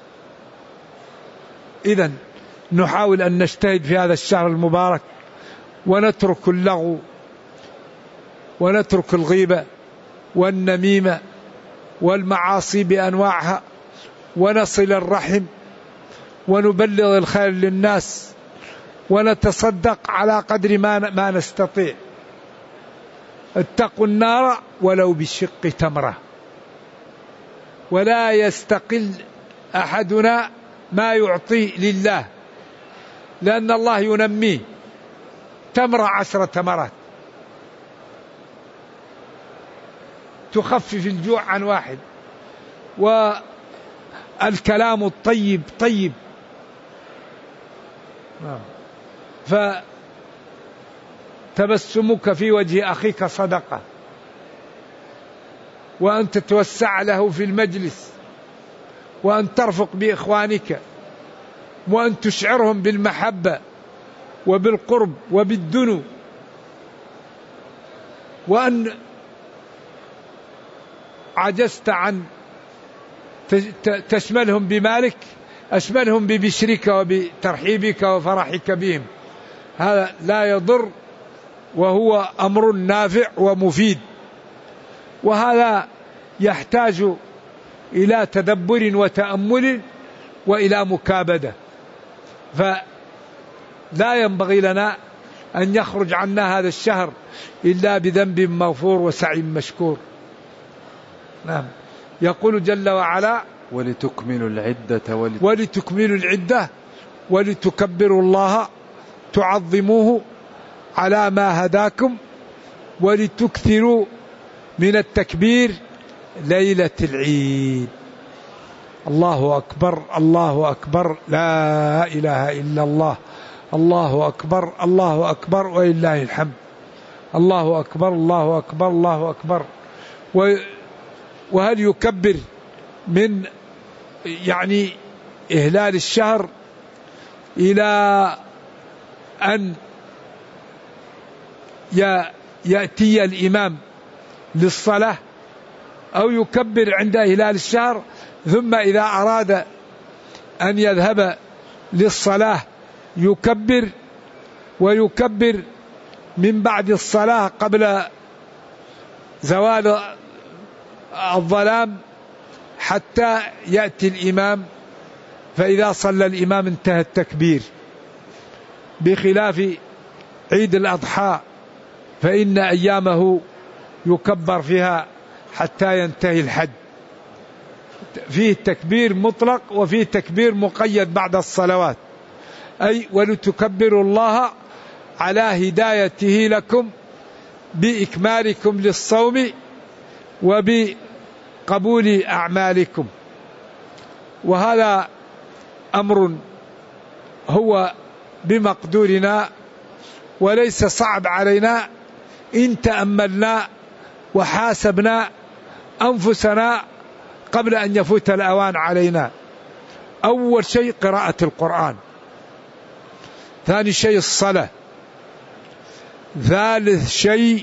Speaker 2: إذن نحاول أن نجتهد في هذا الشهر المبارك، ونترك اللغو ونترك الغيبة والنميمة والمعاصي بأنواعها، ونصل الرحم ونبلغ الخير للناس، ونتصدق على قدر ما نستطيع. اتقوا النار ولو بشق تمرة، ولا يستقل أحدنا ما يعطي لله، لأن الله ينميه. تمرة 10 تمرات تخفف الجوع عن واحد. والكلام الطيب طيب، فتبسمك في وجه أخيك صدقة، وأن تتوسع له في المجلس، وأن ترفق بإخوانك، وأن تشعرهم بالمحبة وبالقرب وبالدنو، وأن عجزت عن تشملهم بمالك، أشملهم ببشرك وبترحيبك وفرحك بهم. هذا لا يضر، وهو أمر نافع ومفيد، وهذا يحتاج إلى تدبر وتأمل وإلى مكابدة. فلا ينبغي لنا أن يخرج عنا هذا الشهر إلا بذنب مغفور وسعي مشكور. نعم. يقول جل وعلا
Speaker 3: ولتكملوا العدة
Speaker 2: ولتكبروا الله تعظموه على ما هداكم ولتكثروا من التكبير ليلة العيد. الله أكبر الله أكبر لا إله إلا الله، الله أكبر الله أكبر ولله الحمد، الله أكبر الله أكبر الله أكبر. وهل يكبر من يعني إهلال الشهر إلى أن يأتي الإمام للصلاة أو يكبر عند هلال الشهر، ثم إذا أراد أن يذهب للصلاة يكبر، ويكبر من بعد الصلاة قبل زوال الظلام حتى يأتي الإمام، فإذا صلى الإمام انتهى التكبير، بخلاف عيد الأضحى فإن أيامه يكبر فيها حتى ينتهي الحج. فيه تكبير مطلق وفيه تكبير مقيد بعد الصلوات، أي ولتكبروا الله على هدايته لكم بإكمالكم للصوم وبقبول أعمالكم. وهذا أمر هو بمقدورنا وليس صعب علينا إن تأملنا وحاسبنا أنفسنا قبل أن يفوت الأوان علينا. أول شيء قراءة القرآن، ثاني شيء الصلاة، ثالث شيء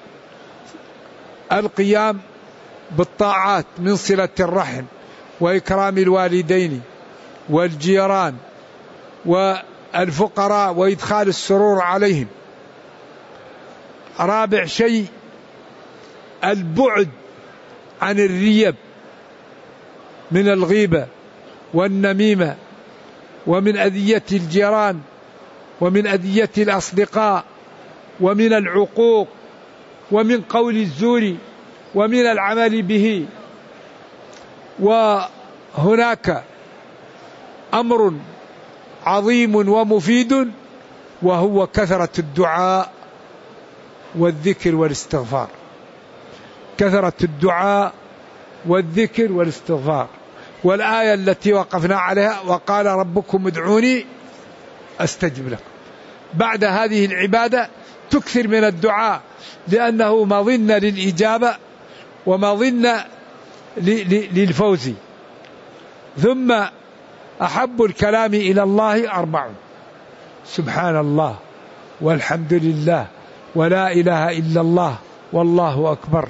Speaker 2: القيام بالطاعات من صلة الرحم وإكرام الوالدين والجيران والفقراء وإدخال السرور عليهم. رابع شيء البعد عن الريب من الغيبة والنميمة ومن أذية الجيران ومن أذية الأصدقاء ومن العقوق ومن قول الزور ومن العمل به. وهناك أمر عظيم ومفيد وهو كثرة الدعاء والذكر والاستغفار. كثرة الدعاء والذكر والاستغفار. والآية التي وقفنا عليها وقال ربكم ادعوني أستجب لكم. بعد هذه العبادة تكثر من الدعاء لأنه مظنة للإجابة ومظنة للفوز. ثم أحب الكلام إلى الله 4: سبحان الله والحمد لله ولا إله إلا الله والله أكبر.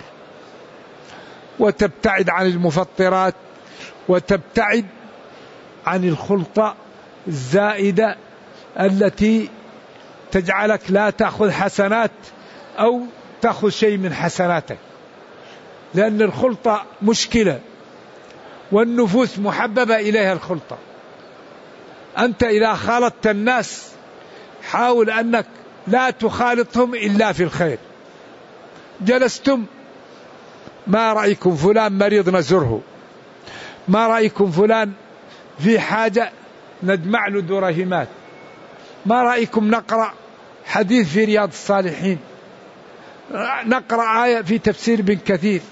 Speaker 2: وتبتعد عن المفطرات وتبتعد عن الخلطة الزائدة التي تجعلك لا تأخذ حسنات أو تأخذ شيء من حسناتك، لأن الخلطة مشكلة والنفوس محببة إليها الخلطة. أنت إذا خالطت الناس حاول أنك لا تخالطهم إلا في الخير. جلستم، ما رأيكم فلان مريض نزره، ما رأيكم فلان في حاجة ندمع له درهمات، ما رأيكم نقرأ حديث في رياض الصالحين، نقرأ آية في تفسير ابن كثير،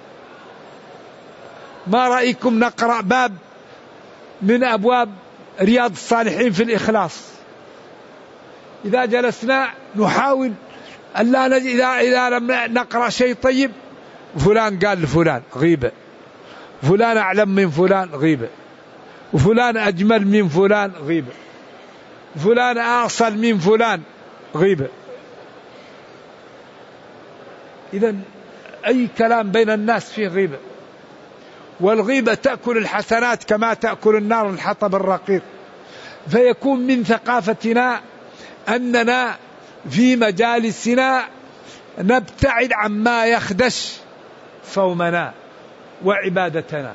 Speaker 2: ما رأيكم نقرأ باب من أبواب رياض الصالحين في الإخلاص. إذا جلسنا نحاول ألا إذا لم نقرأ شيء طيب فلان قال لفلان غيبة، فلان أعلم من فلان غيبة، وفلان أجمل من فلان غيبة، فلان أصل من فلان غيبة. إذن أي كلام بين الناس فيه غيبة، والغيبة تأكل الحسنات كما تأكل النار الحطب الرقيق. فيكون من ثقافتنا أننا في مجالسنا نبتعد عما يخدش صومنا وعبادتنا.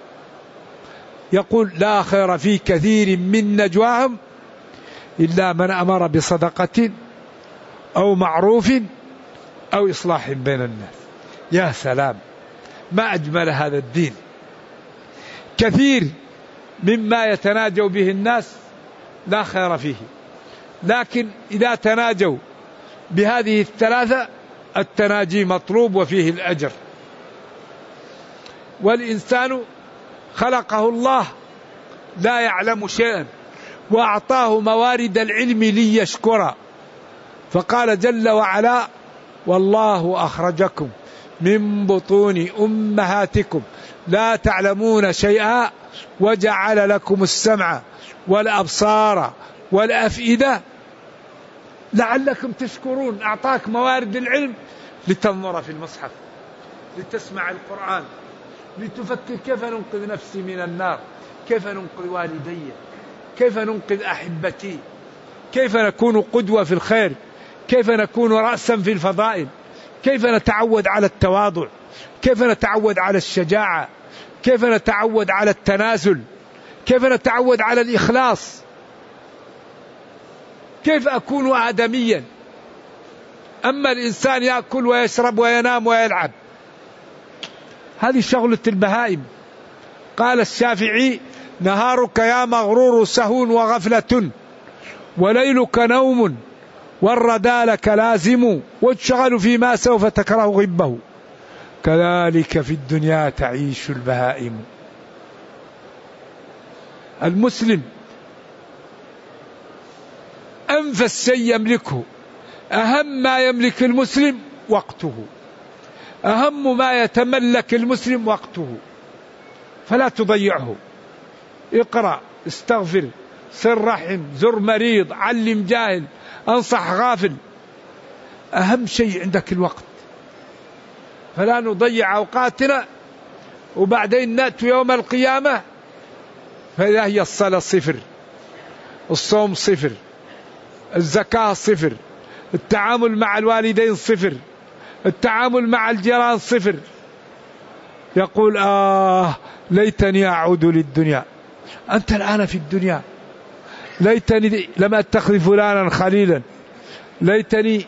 Speaker 2: يقول لا خير في كثير من نجواهم إلا من أمر بصدقة أو معروف أو إصلاح بين الناس. يا سلام، ما أجمل هذا الدين. كثير مما يتناجوا به الناس لا خير فيه، لكن إذا تناجوا بهذه الثلاثة التناجي مطلوب وفيه الأجر. والإنسان خلقه الله لا يعلم شيئا وأعطاه موارد العلم ليشكر، فقال جل وعلا والله أخرجكم من بطون أمهاتكم لا تعلمون شيئا وجعل لكم السمع والأبصار والأفئدة لعلكم تشكرون. أعطاك موارد العلم لتنظر في المصحف، لتسمع القرآن، لتفكر كيف ننقذ نفسي من النار، كيف ننقذ والدي، كيف ننقذ أحبتي، كيف نكون قدوة في الخير، كيف نكون رأسا في الفضائل، كيف نتعود على التواضع، كيف نتعود على الشجاعة، كيف نتعود على التنازل، كيف نتعود على الإخلاص، كيف أكون آدميا. أما الإنسان يأكل ويشرب وينام ويلعب، هذه شغلة البهائم. قال الشافعي: نهارك يا مغرور سهو وغفلة، وليلك نوم، والردى لك لازم، واتشغل فيما سوف تكره غبه، كذلك في الدنيا تعيش البهائم. المسلم أنفس شيء يملكه، أهم ما يملك المسلم وقته، أهم ما يتملك المسلم وقته، فلا تضيعه. اقرأ، استغفر، صل رحم، زر مريض، علم جاهل، أنصح غافل، أهم شيء عندك الوقت، فلا نضيع أوقاتنا. وبعدين نأتي يوم القيامة فإذا هي الصلاة صفر، الصوم صفر، الزكاة صفر، التعامل مع الوالدين صفر، التعامل مع الجيران صفر. يقول: ليتني أعود للدنيا. أنت الآن في الدنيا، ليتني لم أتخذ فلانا خليلا، ليتني.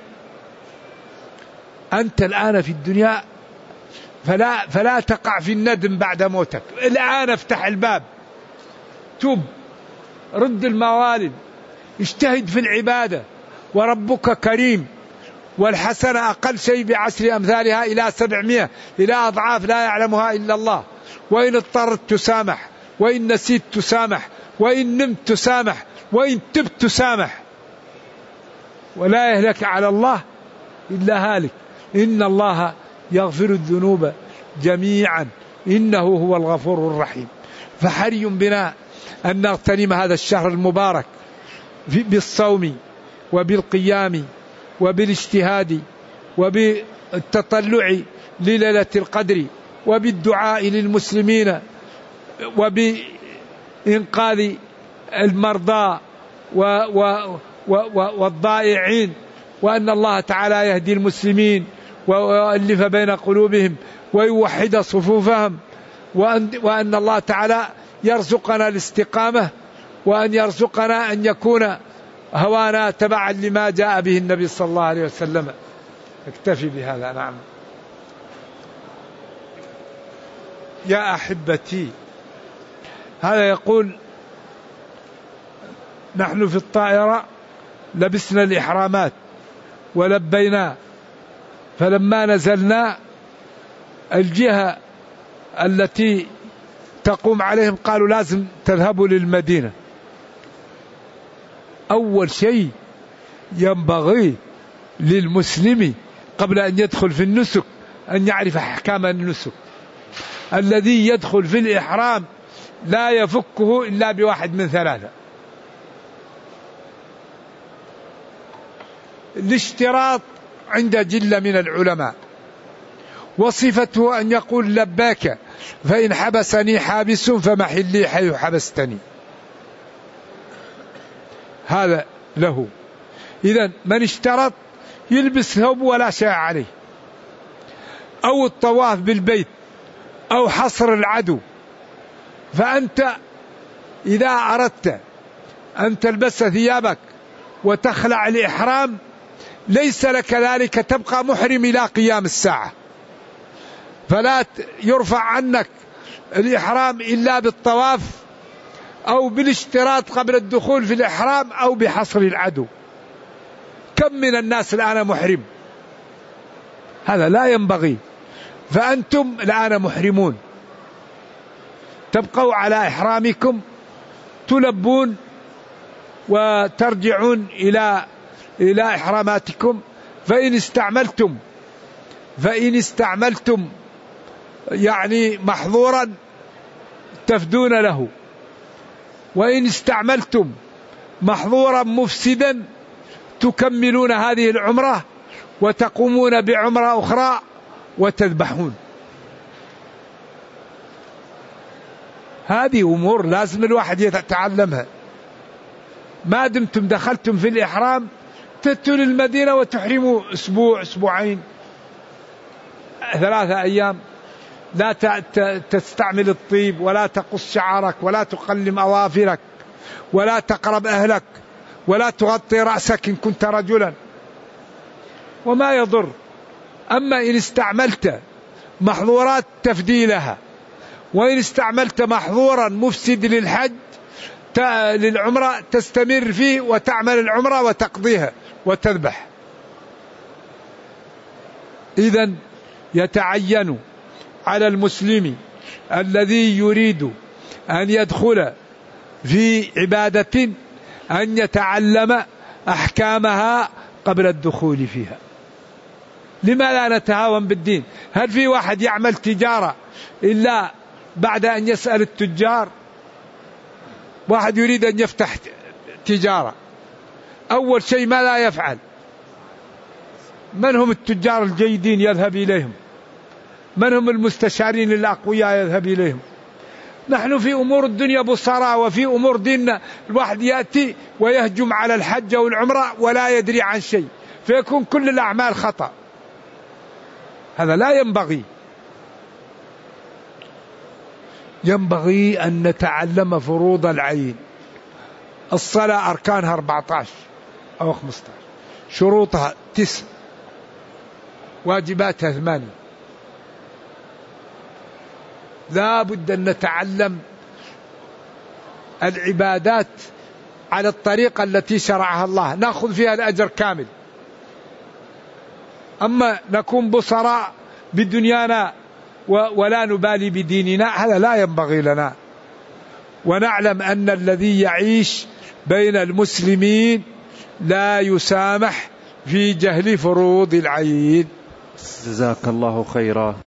Speaker 2: أنت الآن في الدنيا، فلا تقع في الندم بعد موتك. الآن افتح الباب، توب، رد الموالد، اجتهد في العبادة، وربك كريم، والحسنة أقل شيء ب10 أمثالها إلى 700، إلى أضعاف لا يعلمها إلا الله. وإن اضطرت تسامح، وإن نسيت تسامح، وإن نمت تسامح، وإن تبت تسامح. ولا يهلك على الله إلا هالك، إن الله يغفر الذنوب جميعا إنه هو الغفور الرحيم. فحري بنا أن نغتنم هذا الشهر المبارك بالصوم وبالقيام وبالاجتهاد وبالتطلع لليلة القدر، وبالدعاء للمسلمين، وبإنقاذ المرضى والضائعين، وأن الله تعالى يهدي المسلمين ويؤلف بين قلوبهم ويوحد صفوفهم، وأن الله تعالى يرزقنا الاستقامة، وأن يرزقنا أن يكون هوانا تبعا لما جاء به النبي صلى الله عليه وسلم. اكتفي بهذا. نعم. يا أحبتي، هذا يقول: نحن في الطائرة لبسنا الإحرامات ولبينا، فلما نزلنا الجهة التي تقوم عليهم قالوا لازم تذهبوا للمدينة. أول شيء ينبغي للمسلم قبل أن يدخل في النسك أن يعرف أحكام النسك. الذي يدخل في الإحرام لا يفكه إلا بواحد من 3: الاشتراط عند جلة من العلماء، وصفته أن يقول: لباك، فإن حبسني حابس فمحلي حيث حبستني. هذا له. إذن من اشترط يلبس ثوب ولا شيء عليه، أو الطواف بالبيت، أو حصر العدو. فأنت إذا أردت أن تلبس ثيابك وتخلع الإحرام ليس لك ذلك، تبقى محرم إلى قيام الساعة، فلا يرفع عنك الإحرام إلا بالطواف، أو بالاشتراط قبل الدخول في الإحرام، أو بحصر العدو. كم من الناس الآن محرم؟ هذا لا ينبغي. فأنتم الآن محرمون، تبقوا على إحرامكم، تلبون وترجعون إلى إحراماتكم. فإن استعملتم يعني محظورا تفدون له، وإن استعملتم محظورا مفسدا تكملون هذه العمرة وتقومون بعمرة أخرى وتذبحون. هذه أمور لازم الواحد يتعلمها. ما دمتم دخلتم في الإحرام تأتوا للمدينة وتحرموا أسبوع أسبوعين 3 أيام، لا تستعمل الطيب ولا تقص شعرك ولا تقلم أظافرك ولا تقرب أهلك ولا تغطي رأسك إن كنت رجلا، وما يضر. أما إن استعملت محظورات تفدي لها، وإن استعملت محظورا مفسد للحج للعمرة تستمر فيه وتعمل العمرة وتقضيها وتذبح. إذن يتعين على المسلم الذي يريد أن يدخل في عبادة أن يتعلم أحكامها قبل الدخول فيها. لما لا نتهاون بالدين؟ هل في واحد يعمل تجارة إلا بعد أن يسأل التجار؟ واحد يريد أن يفتح تجارة أول شيء ما لا يفعل؟ من هم التجار الجيدين يذهب إليهم؟ من هم المستشارين الأقوياء يذهب إليهم؟ نحن في أمور الدنيا بصراء، وفي أمور ديننا الواحد يأتي ويهجم على الحج والعمرة ولا يدري عن شيء، فيكون كل الأعمال خطأ. هذا لا ينبغي. ينبغي أن نتعلم فروض العين. الصلاة أركانها 14 أو 15، شروطها 9، واجباتها 8. لا بد أن نتعلم العبادات على الطريقة التي شرعها الله، نأخذ فيها الأجر كامل. أما نكون بصراء بدنيانا ولا نبالي بديننا، هذا لا ينبغي لنا. ونعلم أن الذي يعيش بين المسلمين لا يسامح في جهل فروض العين.
Speaker 3: جزاك الله خيرا.